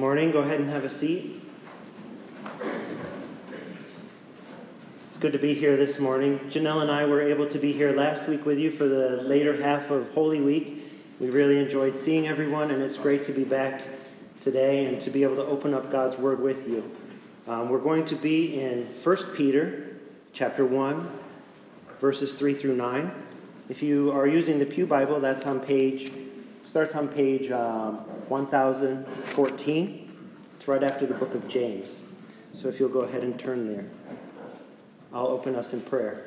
morning. Go ahead and have a seat. It's good to be here this morning. Janelle and I were able to be here last week with you for the later half of Holy Week. We really enjoyed seeing everyone, and it's great to be back today and to be able to open up God's Word with you. We're going to be in 1 Peter chapter 1, verses 3 through 9. If you are using the Pew Bible, starts on page 1014. It's right after the book of James. So if you'll go ahead and turn there, I'll open us in prayer.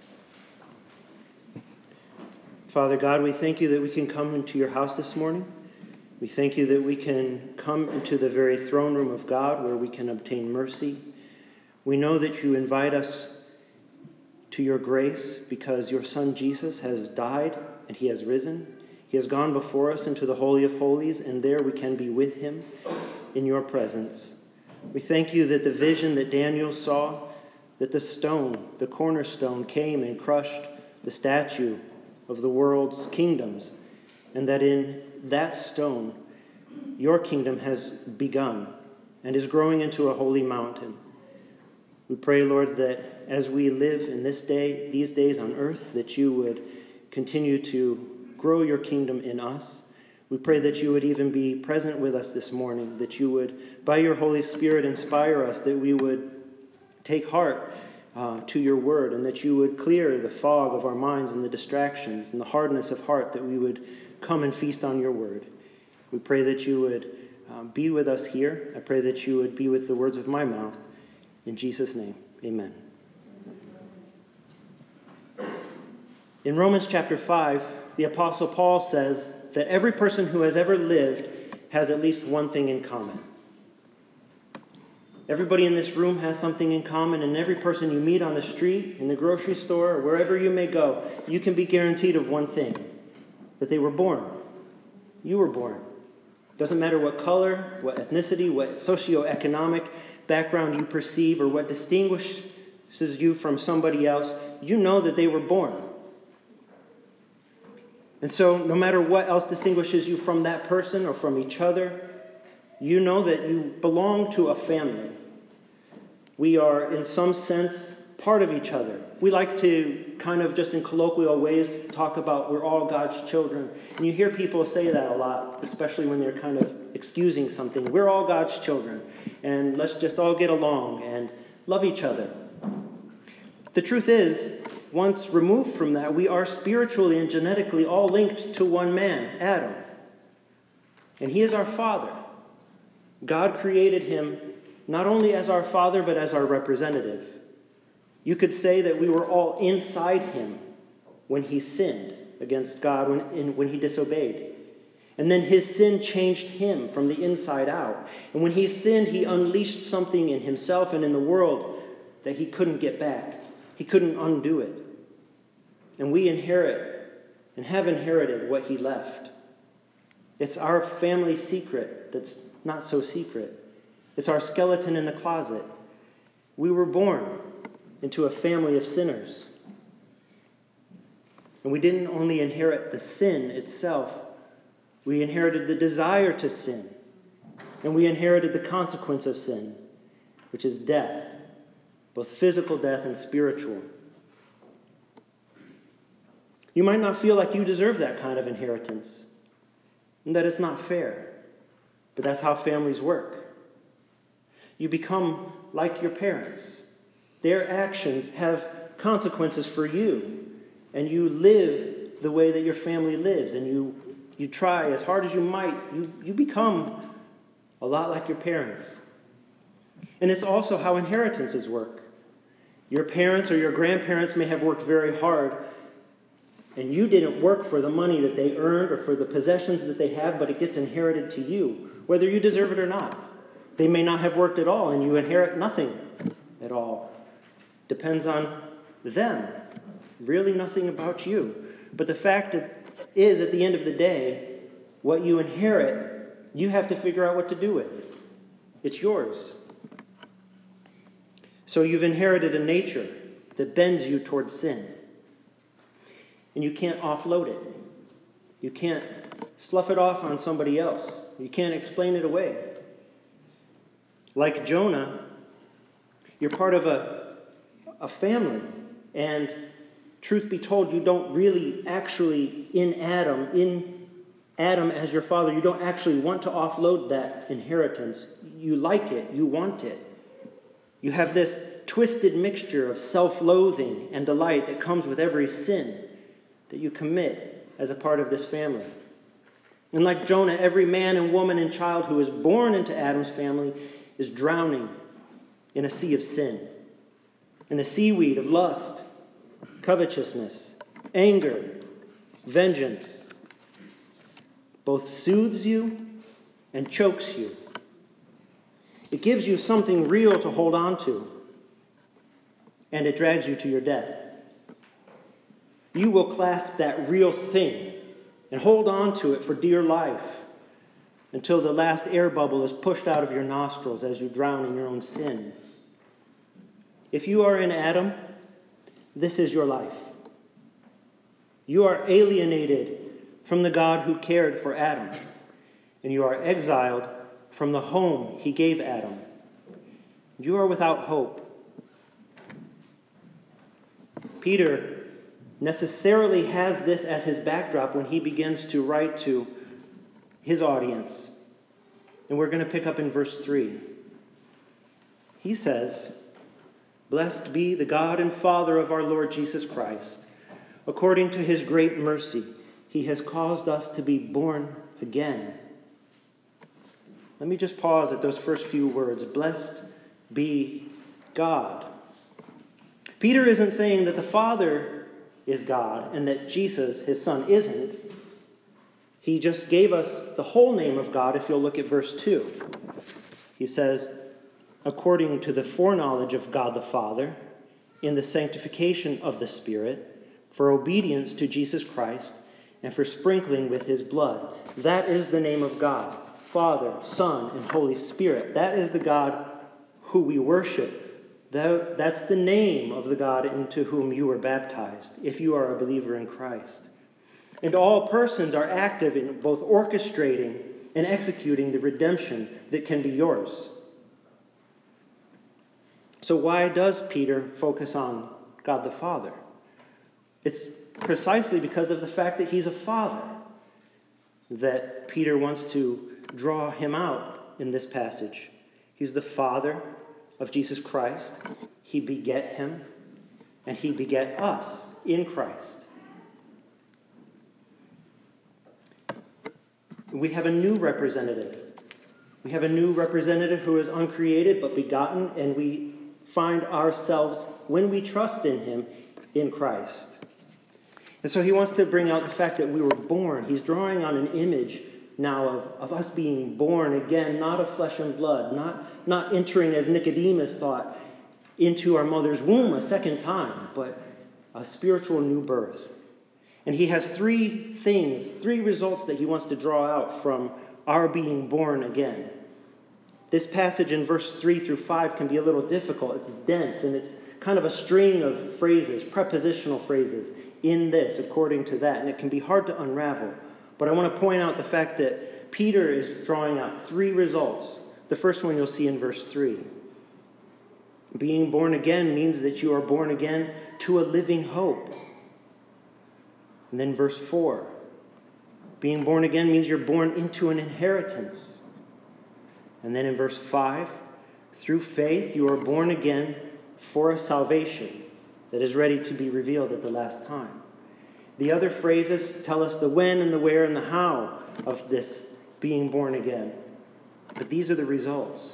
Father God, we thank you that we can come into your house this morning. We thank you that we can come into the very throne room of God where we can obtain mercy. We know that you invite us to your grace because your Son Jesus has died and he has risen. He has gone before us into the Holy of Holies, and there we can be with him in your presence. We thank you that the vision that Daniel saw, that the stone, the cornerstone, came and crushed the statue of the world's kingdoms, and that in that stone, your kingdom has begun and is growing into a holy mountain. We pray, Lord, that as we live in these days on earth, that you would continue to grow your kingdom in us. We pray that you would even be present with us this morning, that you would, by your Holy Spirit, inspire us, that we would take heart to your word, and that you would clear the fog of our minds and the distractions and the hardness of heart, that we would come and feast on your word. We pray that you would be with us here. I pray that you would be with the words of my mouth. In Jesus' name, amen. In Romans chapter 5, the Apostle Paul says that every person who has ever lived has at least one thing in common. Everybody in this room has something in common, and every person you meet on the street, in the grocery store, or wherever you may go, you can be guaranteed of one thing, that they were born. You were born. Doesn't matter what color, what ethnicity, what socioeconomic background you perceive, or what distinguishes you from somebody else, you know that they were born. And so no matter what else distinguishes you from that person or from each other, you know that you belong to a family. We are, in some sense, part of each other. We like to kind of just in colloquial ways talk about we're all God's children. And you hear people say that a lot, especially when they're kind of excusing something. We're all God's children, and let's just all get along and love each other. The truth is, once removed from that, we are spiritually and genetically all linked to one man, Adam. And he is our father. God created him not only as our father, but as our representative. You could say that we were all inside him when he sinned against God, when he disobeyed. And then his sin changed him from the inside out. And when he sinned, he unleashed something in himself and in the world that he couldn't get back. He couldn't undo it. And we inherit and have inherited what he left. It's our family secret that's not so secret. It's our skeleton in the closet. We were born into a family of sinners. And we didn't only inherit the sin itself, we inherited the desire to sin. And we inherited the consequence of sin, which is death, both physical death and spiritual. You might not feel like you deserve that kind of inheritance, and that it's not fair, but that's how families work. You become like your parents. Their actions have consequences for you, and you live the way that your family lives, and you try as hard as you might. You become a lot like your parents. And it's also how inheritances work. Your parents or your grandparents may have worked very hard, and you didn't work for the money that they earned or for the possessions that they have, but it gets inherited to you, whether you deserve it or not. They may not have worked at all, and you inherit nothing at all. Depends on them. Really nothing about you. But the fact is, at the end of the day, what you inherit, you have to figure out what to do with. It's yours. So you've inherited a nature that bends you towards sin. And you can't offload it. You can't slough it off on somebody else. You can't explain it away. Like Jonah, you're part of a family. And truth be told, you don't really actually, in Adam as your father, you don't actually want to offload that inheritance. You like it. You want it. You have this twisted mixture of self-loathing and delight that comes with every sin that you commit as a part of this family. And like Jonah, every man and woman and child who is born into Adam's family is drowning in a sea of sin, in the seaweed of lust, covetousness, anger, vengeance. Both soothes you and chokes you. It gives you something real to hold on to, and it drags you to your death. You will clasp that real thing and hold on to it for dear life until the last air bubble is pushed out of your nostrils as you drown in your own sin. If you are in Adam, this is your life. You are alienated from the God who cared for Adam, and you are exiled from the home he gave Adam. You are without hope. Peter necessarily has this as his backdrop when he begins to write to his audience. And we're going to pick up in verse 3. He says, "Blessed be the God and Father of our Lord Jesus Christ. According to his great mercy, he has caused us to be born again." Let me just pause at those first few words. Blessed be God. Peter isn't saying that the Father is God and that Jesus, his Son, isn't. He just gave us the whole name of God if you'll look at verse 2. He says, according to the foreknowledge of God the Father, in the sanctification of the Spirit, for obedience to Jesus Christ, and for sprinkling with his blood. That is the name of God, Father, Son, and Holy Spirit. That is the God who we worship. That's the name of the God into whom you were baptized, if you are a believer in Christ. And all persons are active in both orchestrating and executing the redemption that can be yours. So why does Peter focus on God the Father? It's precisely because of the fact that he's a father that Peter wants to draw him out in this passage. He's the Father of Jesus Christ. He beget him, and he beget us in Christ. We have a new representative. We have a new representative who is uncreated but begotten, and we find ourselves, when we trust in him, in Christ. And so he wants to bring out the fact that we were born. He's drawing on an image now of us being born again, not of flesh and blood, not entering, as Nicodemus thought, into our mother's womb a second time, but a spiritual new birth. And he has three results that he wants to draw out from our being born again. This passage in verse 3 through 5 can be a little difficult. It's dense, and it's kind of a string of phrases, prepositional phrases, in this, according to that, and it can be hard to unravel. But I want to point out the fact that Peter is drawing out three results. The first one you'll see in verse 3. Being born again means that you are born again to a living hope. And then verse 4. Being born again means you're born into an inheritance. And then in verse 5, through faith you are born again for a salvation that is ready to be revealed at the last time. The other phrases tell us the when and the where and the how of this being born again. But these are the results.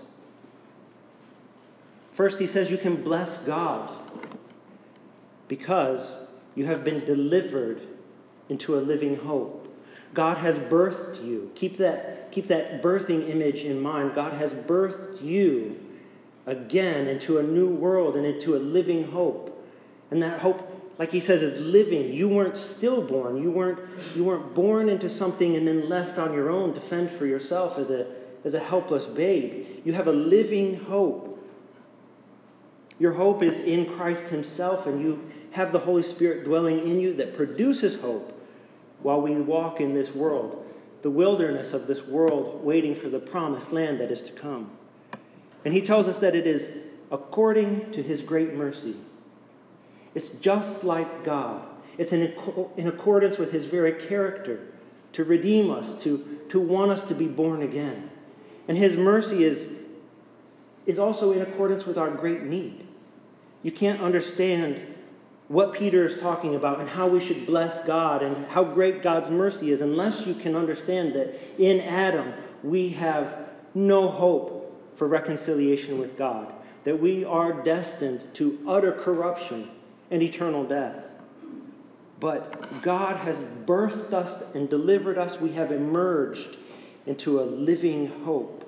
First, he says you can bless God because you have been delivered into a living hope. God has birthed you. Keep that birthing image in mind. God has birthed you again into a new world and into a living hope. And that hope, like he says, is living. You weren't stillborn. You weren't born into something and then left on your own to fend for yourself as a helpless babe. You have a living hope. Your hope is in Christ himself, and you have the Holy Spirit dwelling in you that produces hope while we walk in this world, the wilderness of this world, waiting for the promised land that is to come. And he tells us that it is according to his great mercy. It's just like God. It's in accordance with his very character to redeem us, to want us to be born again. And his mercy is also in accordance with our great need. You can't understand what Peter is talking about and how we should bless God and how great God's mercy is unless you can understand that in Adam we have no hope for reconciliation with God, that we are destined to utter corruption and eternal death. But God has birthed us and delivered us. We have emerged into a living hope.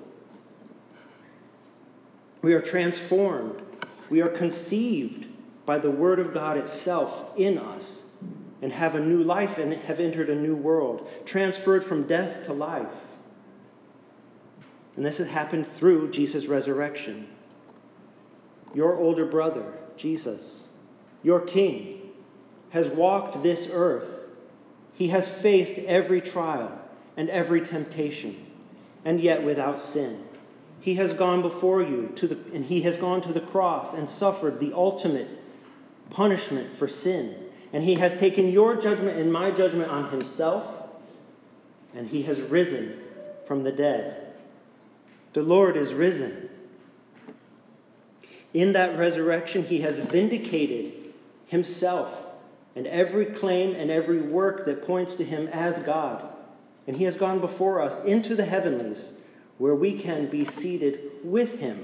We are transformed. We are conceived by the Word of God itself in us and have a new life and have entered a new world, transferred from death to life. And this has happened through Jesus' resurrection. Your older brother, Jesus, your King, has walked this earth. He has faced every trial and every temptation, and yet without sin. He has gone before you and he has gone to the cross and suffered the ultimate punishment for sin. And he has taken your judgment and my judgment on himself, and he has risen from the dead. The Lord is risen. In that resurrection, he has vindicated himself and every claim and every work that points to him as God. And he has gone before us into the heavenlies, where we can be seated with him.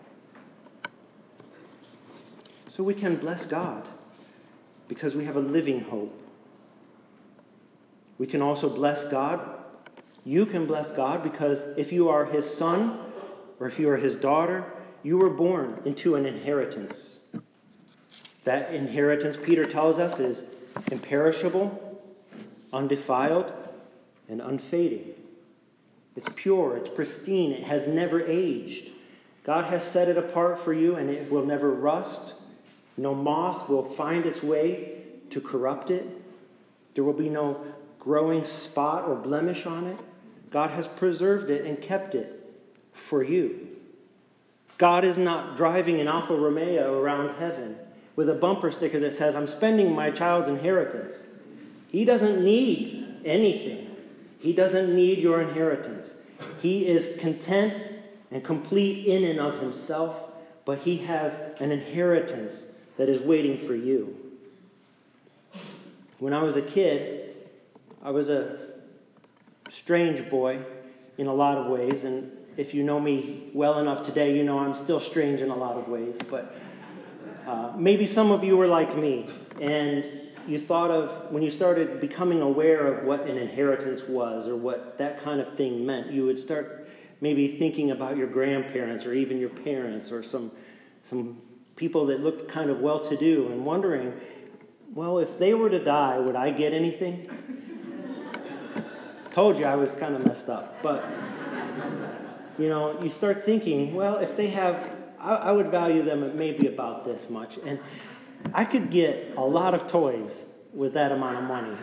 So we can bless God because we have a living hope. We can also bless God. You can bless God because if you are his son or if you are his daughter, you were born into an inheritance. That inheritance, Peter tells us, is imperishable, undefiled, and unfading. It's pure, it's pristine, it has never aged. God has set it apart for you, and it will never rust. No moth will find its way to corrupt it. There will be no growing spot or blemish on it. God has preserved it and kept it for you. God is not driving an Alfa Romeo around heaven with a bumper sticker that says, "I'm spending my child's inheritance." He doesn't need anything. He doesn't need your inheritance. He is content and complete in and of himself, but he has an inheritance that is waiting for you. When I was a kid, I was a strange boy in a lot of ways, and if you know me well enough today, you know I'm still strange in a lot of ways, but maybe some of you were like me, and you thought of, when you started becoming aware of what an inheritance was or what that kind of thing meant, you would start maybe thinking about your grandparents or even your parents or some people that looked kind of well-to-do and wondering, well, if they were to die, would I get anything? Told you I was kind of messed up, but you start thinking, well, if they have, I would value them at maybe about this much, and I could get a lot of toys with that amount of money.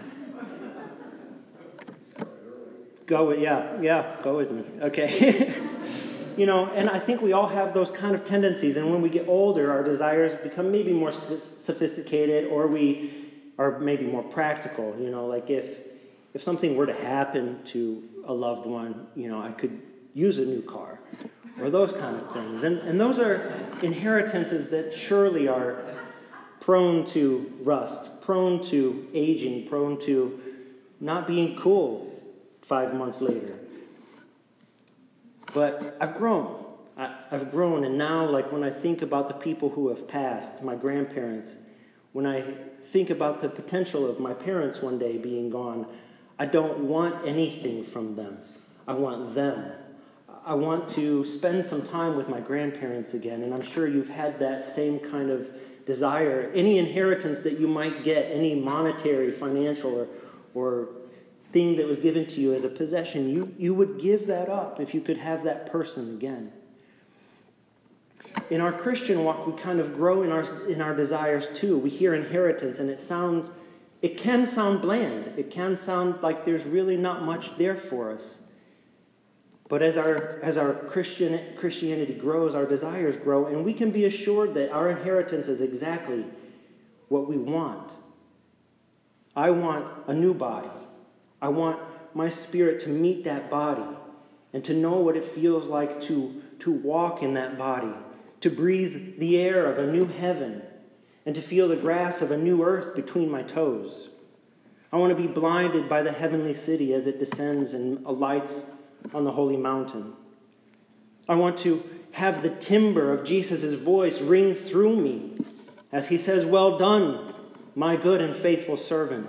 Go with me. Okay. And I think we all have those kind of tendencies, and when we get older, our desires become maybe more sophisticated, or we are maybe more practical. Like if something were to happen to a loved one, I could use a new car, or those kind of things. And those are inheritances that surely are prone to rust, prone to aging, prone to not being cool 5 months later. But I've grown. And now, like when I think about the people who have passed, my grandparents, when I think about the potential of my parents one day being gone, I don't want anything from them. I want them. I want to spend some time with my grandparents again, and I'm sure you've had that same kind of desire. Any inheritance that you might get, any monetary, financial, or thing that was given to you as a possession, you would give that up if you could have that person again. In our Christian walk, we kind of grow in our desires too. We hear inheritance, and it can sound bland. It can sound like there's really not much there for us. But as our Christianity grows, our desires grow, and we can be assured that our inheritance is exactly what we want. I want a new body. I want my spirit to meet that body and to know what it feels like to walk in that body, to breathe the air of a new heaven, and to feel the grass of a new earth between my toes. I want to be blinded by the heavenly city as it descends and alights on the holy mountain. I want to have the timbre of Jesus' voice ring through me as he says, "Well done, my good and faithful servant."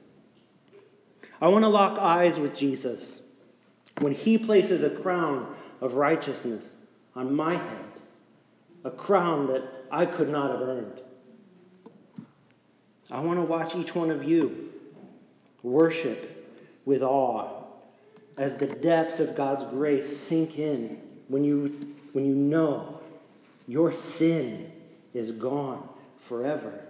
I want to lock eyes with Jesus when he places a crown of righteousness on my head, a crown that I could not have earned. I want to watch each one of you worship with awe as the depths of God's grace sink in when you know your sin is gone forever.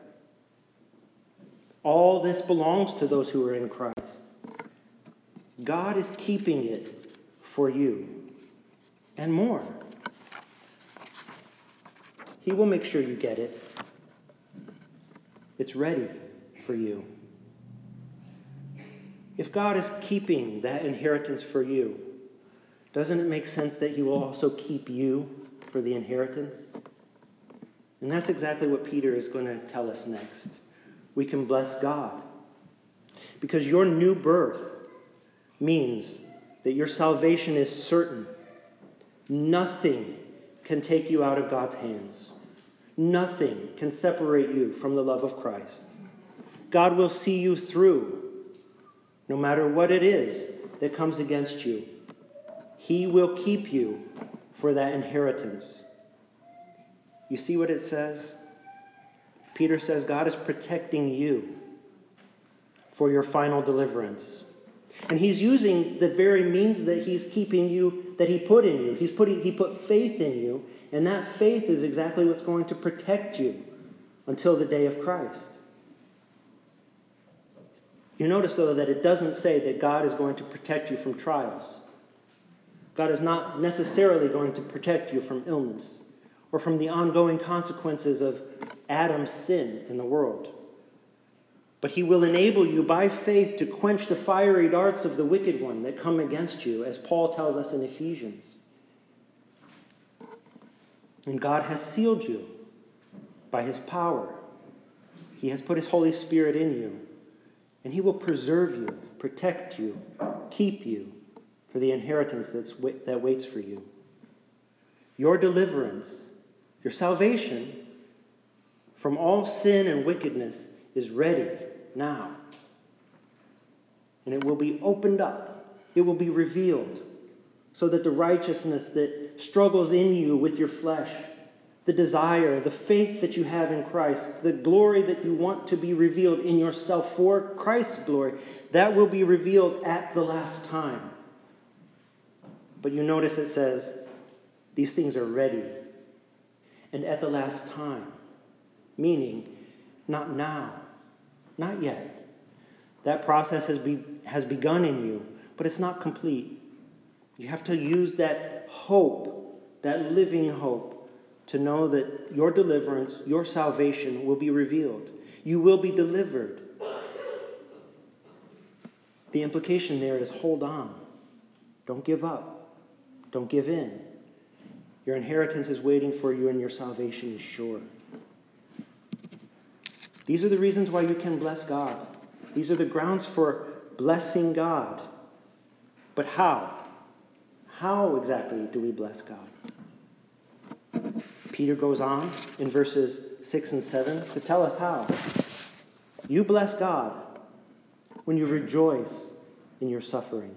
All this belongs to those who are in Christ. God is keeping it for you and more. He will make sure you get it. It's ready for you. If God is keeping that inheritance for you, doesn't it make sense that he will also keep you for the inheritance? And that's exactly what Peter is going to tell us next. We can bless God because your new birth means that your salvation is certain. Nothing can take you out of God's hands. Nothing can separate you from the love of Christ. God will see you through, no matter what it is that comes against you. He will keep you for that inheritance. You see what it says? Peter says God is protecting you for your final deliverance. And he's using the very means that he's keeping you, that he put in you. He put faith in you, and that faith is exactly what's going to protect you until the day of Christ. You notice, though, that it doesn't say that God is going to protect you from trials. God is not necessarily going to protect you from illness or from the ongoing consequences of Adam's sin in the world. But he will enable you by faith to quench the fiery darts of the wicked one that come against you, as Paul tells us in Ephesians. And God has sealed you by his power. He has put his Holy Spirit in you. And he will preserve you, protect you, keep you for the inheritance that waits for you. Your deliverance, your salvation from all sin and wickedness is ready now. And it will be opened up. It will be revealed so that the righteousness that struggles in you with your flesh, the desire, the faith that you have in Christ, the glory that you want to be revealed in yourself for Christ's glory, that will be revealed at the last time. But you notice it says, these things are ready. And at the last time, meaning not now, not yet. That process has begun in you, but it's not complete. You have to use that hope, that living hope, to know that your deliverance, your salvation will be revealed. You will be delivered. The implication there is hold on. Don't give up. Don't give in. Your inheritance is waiting for you and your salvation is sure. These are the reasons why you can bless God. These are the grounds for blessing God. But how? How exactly do we bless God? Peter goes on in verses 6 and 7 to tell us how. You bless God when you rejoice in your suffering.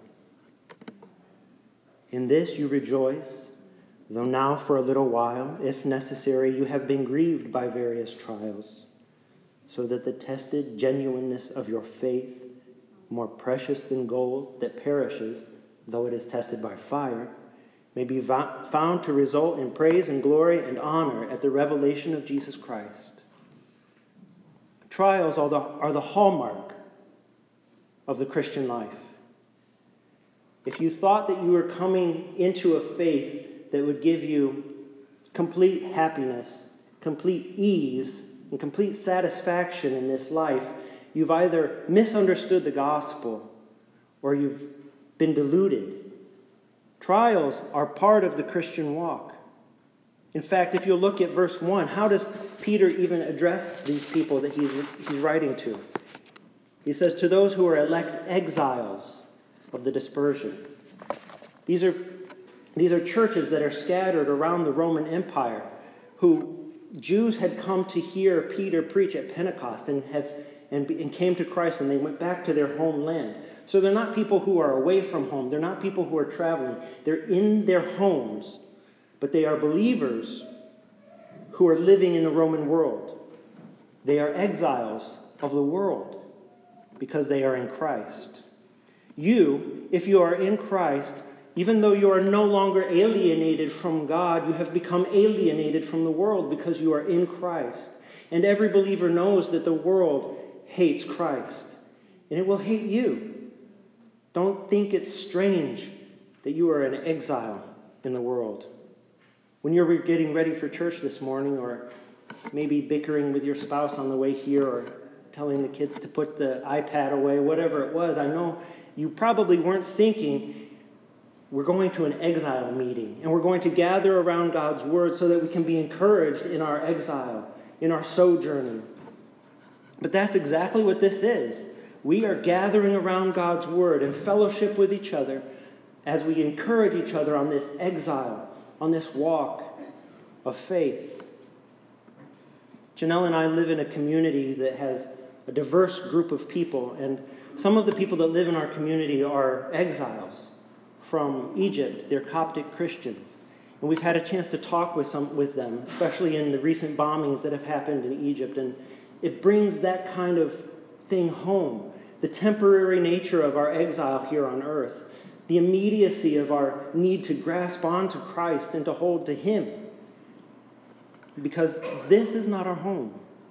In this you rejoice, though now for a little while, if necessary, you have been grieved by various trials, so that the tested genuineness of your faith, more precious than gold that perishes, though it is tested by fire, may be found to result in praise and glory and honor at the revelation of Jesus Christ. Trials are the hallmark of the Christian life. if you thought that you were coming into a faith that would give you complete happiness, complete ease, and complete satisfaction in this life, you've either misunderstood the gospel or you've been deluded. Trials are part of the Christian walk. In fact, if you look at verse 1, how does Peter even address these people that he's writing to? He says, to those who are elect exiles of the dispersion. These are churches that are scattered around the Roman Empire, who Jews had come to hear Peter preach at Pentecost and came to Christ, and they went back to their homeland. So they're not people who are away from home. They're not people who are traveling. They're in their homes, but they are believers who are living in the Roman world. They are exiles of the world because they are in Christ. You, if you are in Christ, even though you are no longer alienated from God, you have become alienated from the world because you are in Christ. And every believer knows that the world hates Christ, and it will hate you. Don't think it's strange that you are an exile in the world. When you're getting ready for church this morning, or maybe bickering with your spouse on the way here, or telling the kids to put the iPad away, whatever it was, I know you probably weren't thinking, we're going to an exile meeting, and we're going to gather around God's word so that we can be encouraged in our exile, in our sojourning. But that's exactly what this is. We are gathering around God's word and fellowship with each other as we encourage each other on this exile, on this walk of faith. Janelle and I live in a community that has a diverse group of people, and some of the people that live in our community are exiles from Egypt. They're Coptic Christians. And we've had a chance to talk with them, especially in the recent bombings that have happened in Egypt. And it brings that kind of thing home. The temporary nature of our exile here on earth. The immediacy of our need to grasp onto Christ and to hold to Him. Because this is not our home.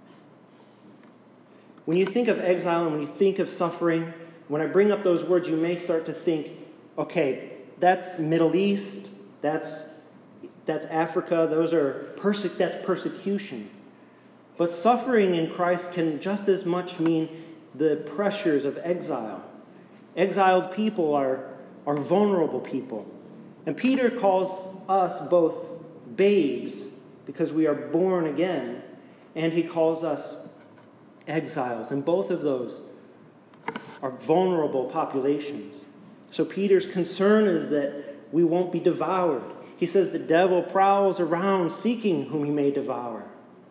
When you think of exile and when you think of suffering, when I bring up those words, you may start to think, okay, that's Middle East, that's Africa, that's persecution. But suffering in Christ can just as much mean the pressures of exile. Exiled people are vulnerable people. And Peter calls us both babes because we are born again, and he calls us exiles. And both of those are vulnerable populations. So Peter's concern is that we won't be devoured. He says the devil prowls around seeking whom he may devour.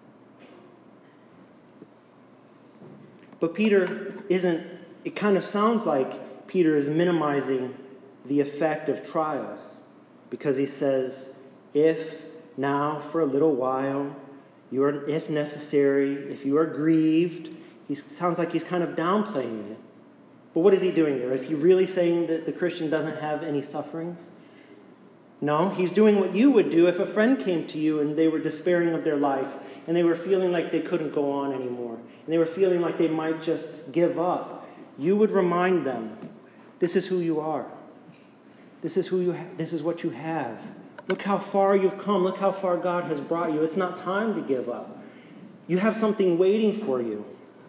But it kind of sounds like Peter is minimizing the effect of trials, because he says, if now for a little while, if necessary, if you are grieved, sounds like he's kind of downplaying it. But what is he doing there? Is he really saying that the Christian doesn't have any sufferings? No, he's doing what you would do if a friend came to you and they were despairing of their life and they were feeling like they couldn't go on anymore and they were feeling like they might just give up. You would remind them, this is who you are. This is what you have. Look how far you've come. Look how far God has brought you. It's not time to give up. You have something waiting for you.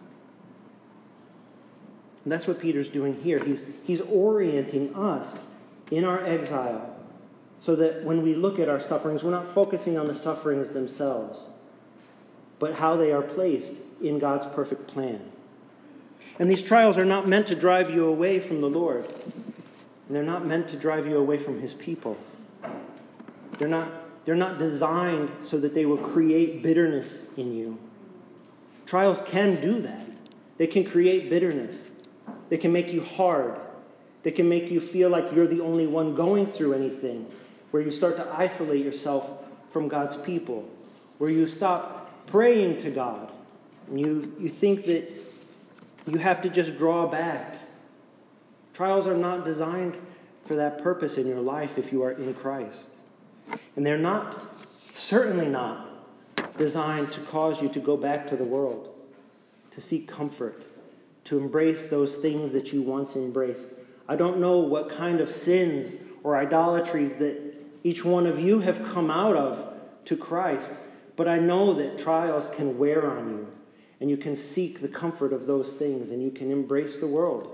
And that's what Peter's doing here. He's orienting us in our exile so that when we look at our sufferings, we're not focusing on the sufferings themselves, but how they are placed in God's perfect plan. And these trials are not meant to drive you away from the Lord. And they're not meant to drive you away from His people. They're not designed so that they will create bitterness in you. Trials can do that. They can create bitterness. They can make you hard. They can make you feel like you're the only one going through anything, where you start to isolate yourself from God's people, where you stop praying to God, and you think that you have to just draw back. Trials are not designed for that purpose in your life if you are in Christ. And they're certainly not designed to cause you to go back to the world, to seek comfort, to embrace those things that you once embraced. I don't know what kind of sins or idolatries that each one of you have come out of to Christ, but I know that trials can wear on you, and you can seek the comfort of those things, and you can embrace the world.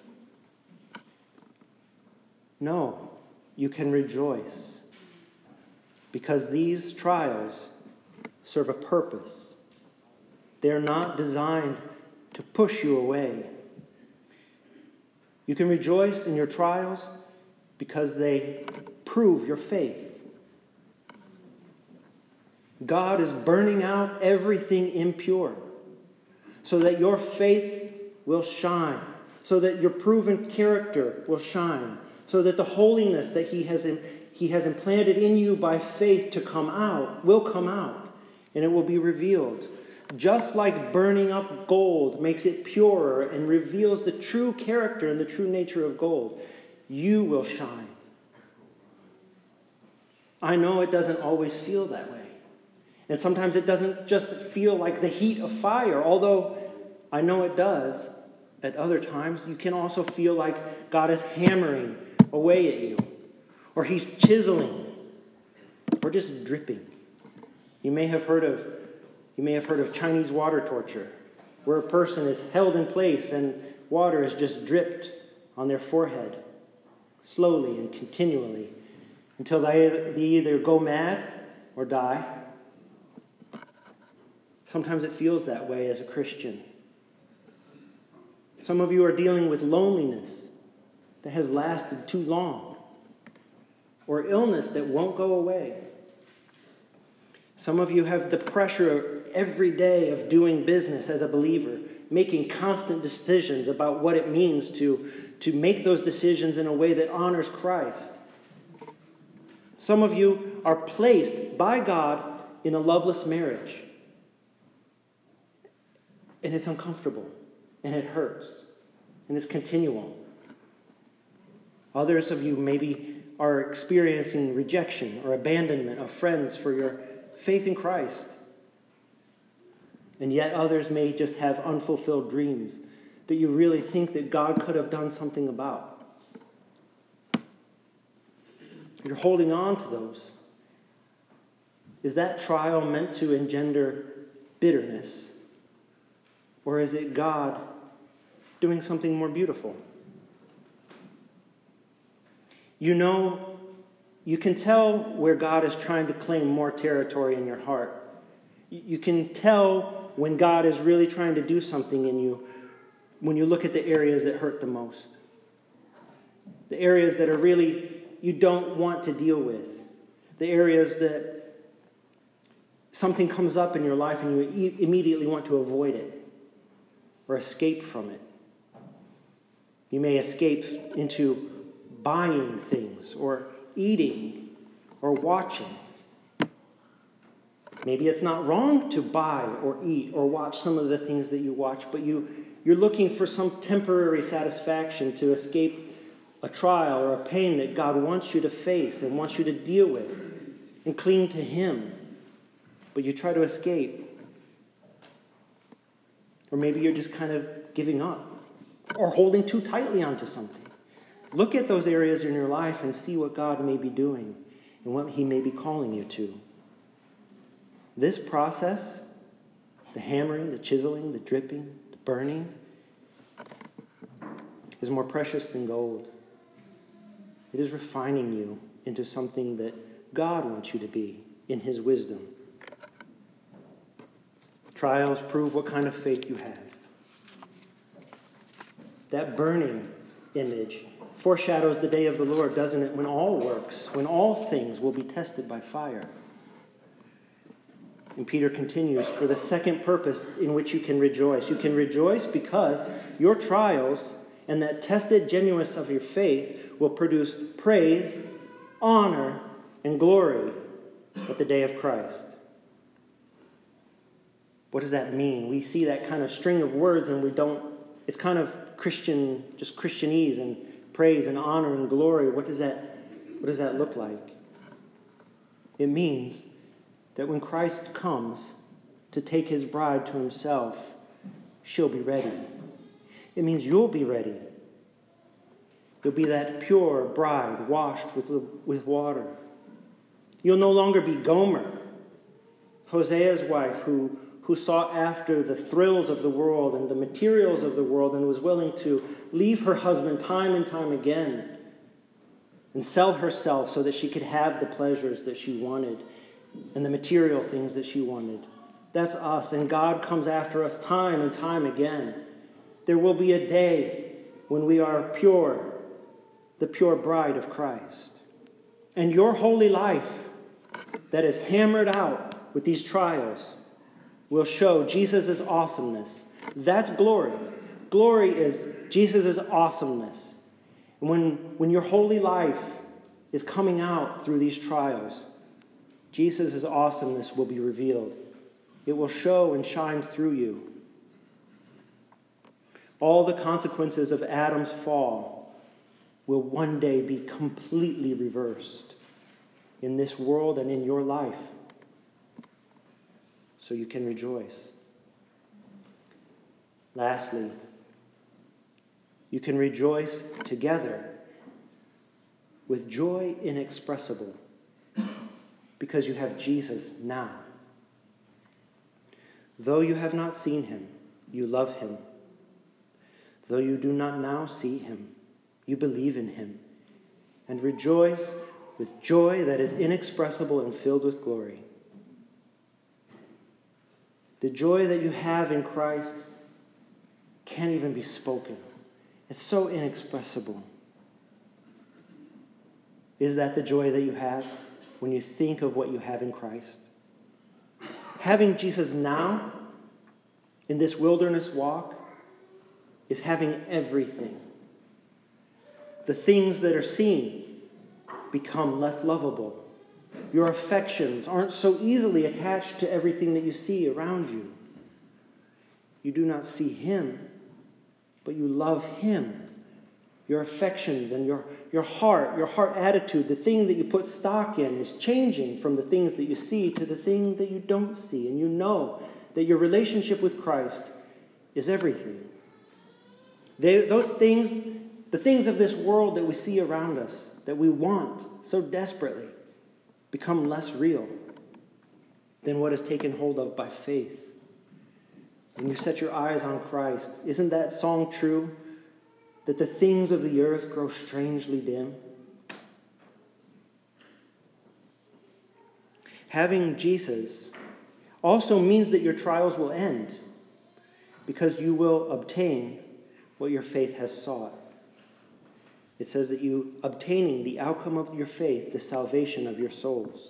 No, you can rejoice, because these trials serve a purpose. They're not designed to push you away. You can rejoice in your trials because they prove your faith. God is burning out everything impure so that your faith will shine, so that your proven character will shine, so that the holiness that He has implanted in you by faith to come out will come out, and it will be revealed. Just like burning up gold makes it purer and reveals the true character and the true nature of gold, you will shine. I know it doesn't always feel that way. And sometimes it doesn't just feel like the heat of fire, although I know it does. At other times, you can also feel like God is hammering away at you, or He's chiseling, or just dripping. You may have heard of Chinese water torture, where a person is held in place and water is just dripped on their forehead, slowly and continually, until they either go mad or die. Sometimes it feels that way as a Christian. Some of you are dealing with loneliness that has lasted too long, or illness that won't go away. Some of you have the pressure every day of doing business as a believer, making constant decisions about what it means to make those decisions in a way that honors Christ. Some of you are placed by God in a loveless marriage, and it's uncomfortable, and it hurts, and it's continual. Others of you maybe are experiencing rejection or abandonment of friends for your faith in Christ. And yet others may just have unfulfilled dreams that you really think that God could have done something about. You're holding on to those. Is that trial meant to engender bitterness? Or is it God doing something more beautiful? You can tell where God is trying to claim more territory in your heart. You can tell when God is really trying to do something in you when you look at the areas that hurt the most. The areas that are really you don't want to deal with. The areas that something comes up in your life and you immediately want to avoid it or escape from it. You may escape into buying things or eating or watching. Maybe it's not wrong to buy or eat or watch some of the things that you watch, but you're looking for some temporary satisfaction to escape a trial or a pain that God wants you to face and wants you to deal with and cling to Him. But you try to escape. Or maybe you're just kind of giving up or holding too tightly onto something. Look at those areas in your life and see what God may be doing and what He may be calling you to. This process, the hammering, the chiseling, the dripping, the burning, is more precious than gold. It is refining you into something that God wants you to be in His wisdom. Trials prove what kind of faith you have. That burning image foreshadows the day of the Lord, doesn't it? When all works, when all things will be tested by fire. And Peter continues, for the second purpose in which you can rejoice. You can rejoice because your trials and that tested genuineness of your faith will produce praise, honor, and glory at the day of Christ. What does that mean? We see that kind of string of words and it's kind of Christian, just Christianese and praise and honor and glory. What does that look like? It means that when Christ comes to take His bride to Himself, she'll be ready. It means you'll be ready. You'll be that pure bride washed with water. You'll no longer be Gomer, Hosea's wife, who sought after the thrills of the world and the materials of the world and was willing to leave her husband time and time again and sell herself so that she could have the pleasures that she wanted and the material things that she wanted. That's us, and God comes after us time and time again. There will be a day when we are pure, the pure bride of Christ. And your holy life that is hammered out with these trials will show Jesus' awesomeness. That's glory. Glory is Jesus' awesomeness. And when your holy life is coming out through these trials, Jesus' awesomeness will be revealed. It will show and shine through you. All the consequences of Adam's fall will one day be completely reversed in this world and in your life, so you can rejoice. Lastly, you can rejoice together with joy inexpressible because you have Jesus now. Though you have not seen him, you love him. Though you do not now see him, you believe in him and rejoice with joy that is inexpressible and filled with glory. The joy that you have in Christ can't even be spoken. It's so inexpressible. Is that the joy that you have when you think of what you have in Christ? Having Jesus now in this wilderness walk is having everything. The things that are seen become less lovable. Your affections aren't so easily attached to everything that you see around you. You do not see him, but you love him. Your affections and your heart attitude, the thing that you put stock in is changing from the things that you see to the thing that you don't see. And you know that your relationship with Christ is everything. Those things, the things of this world that we see around us, that we want so desperately, become less real than what is taken hold of by faith. When you set your eyes on Christ, isn't that song true? That the things of the earth grow strangely dim? Having Jesus also means that your trials will end because you will obtain what your faith has sought. It says that you obtaining the outcome of your faith, the salvation of your souls.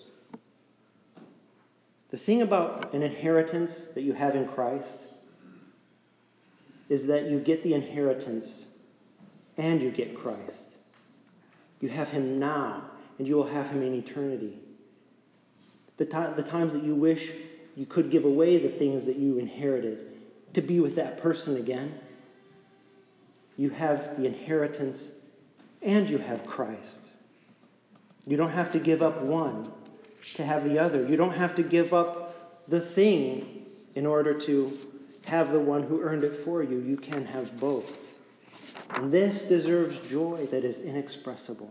The thing about an inheritance that you have in Christ is that you get the inheritance and you get Christ. You have him now, and you will have him in eternity. The times that you wish you could give away the things that you inherited to be with that person again, you have the inheritance and you have Christ. You don't have to give up one to have the other. You don't have to give up the thing in order to have the one who earned it for you. You can have both. And this deserves joy that is inexpressible.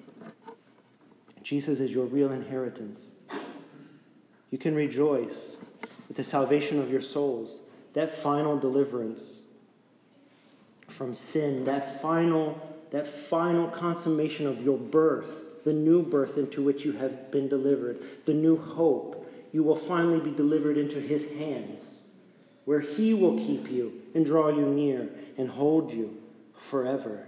Jesus is your real inheritance. You can rejoice with the salvation of your souls, that final deliverance from sin, that final consummation of your birth, the new birth into which you have been delivered, the new hope. You will finally be delivered into his hands, where he will keep you and draw you near and hold you forever.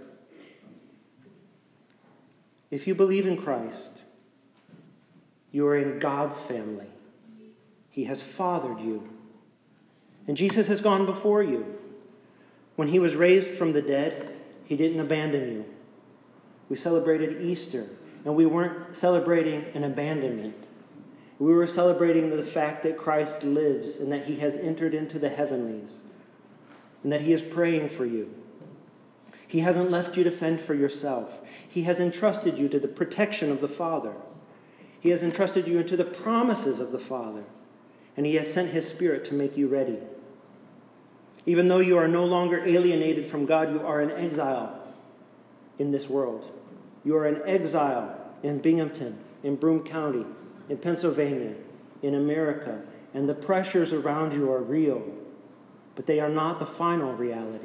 If you believe in Christ, you are in God's family. He has fathered you. And Jesus has gone before you. When he was raised from the dead, he didn't abandon you. We celebrated Easter, and we weren't celebrating an abandonment. We were celebrating the fact that Christ lives and that he has entered into the heavenlies and that he is praying for you. He hasn't left you to fend for yourself. He has entrusted you to the protection of the Father. He has entrusted you into the promises of the Father, and he has sent his Spirit to make you ready. Even though you are no longer alienated from God, you are in exile in this world. You are an exile in Binghamton, in Broome County, in Pennsylvania, in America, and the pressures around you are real, but they are not the final reality.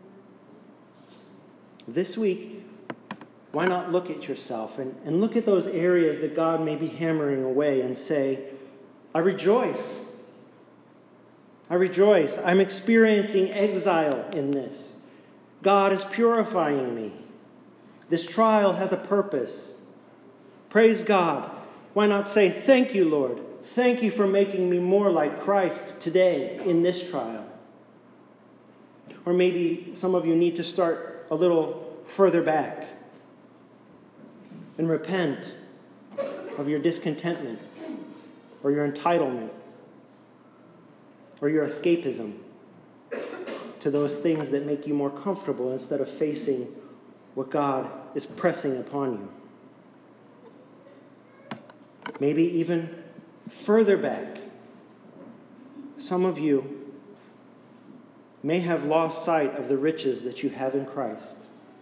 This week, why not look at yourself and look at those areas that God may be hammering away and say, I rejoice. I rejoice. I'm experiencing exile in this. God is purifying me. This trial has a purpose. Praise God. Why not say, thank you, Lord. Thank you for making me more like Christ today in this trial. Or maybe some of you need to start a little further back and repent of your discontentment or your entitlement or your escapism to those things that make you more comfortable instead of facing what God is pressing upon you. Maybe even further back, some of you may have lost sight of the riches that you have in Christ.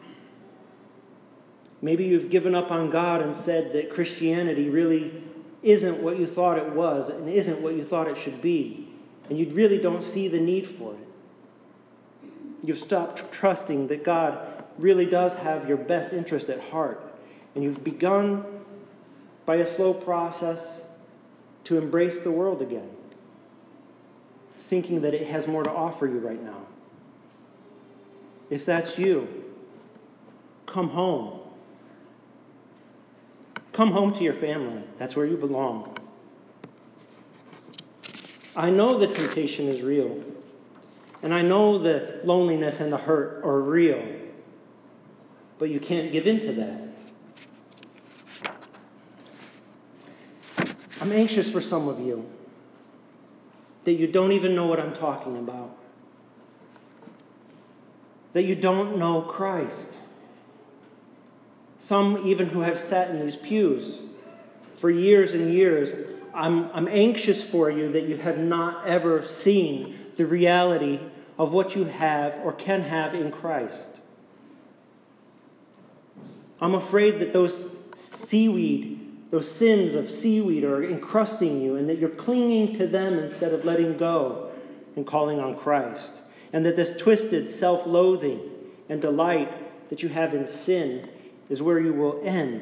Maybe you've given up on God and said that Christianity really isn't what you thought it was and isn't what you thought it should be, and you really don't see the need for it. You've stopped trusting that God really does have your best interest at heart, and you've begun by a slow process to embrace the world again, thinking that it has more to offer you right now. If that's you, come home. Come home to your family. That's where you belong. I know the temptation is real, and I know the loneliness and the hurt are real, but you can't give in to that. I'm anxious for some of you that you don't even know what I'm talking about, that you don't know Christ. Some even who have sat in these pews for years and years, I'm anxious for you that you have not ever seen the reality of what you have or can have in Christ. I'm afraid that those sins of seaweed are encrusting you and that you're clinging to them instead of letting go and calling on Christ. And that this twisted self-loathing and delight that you have in sin is where you will end.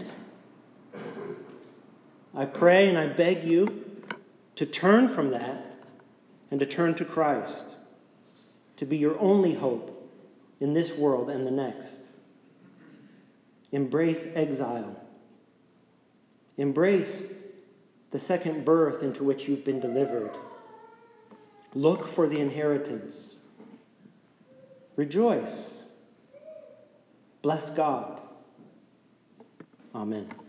I pray and I beg you to turn from that and to turn to Christ, to be your only hope in this world and the next. Embrace exile. Embrace the second birth into which you've been delivered. Look for the inheritance. Rejoice. Bless God. Amen.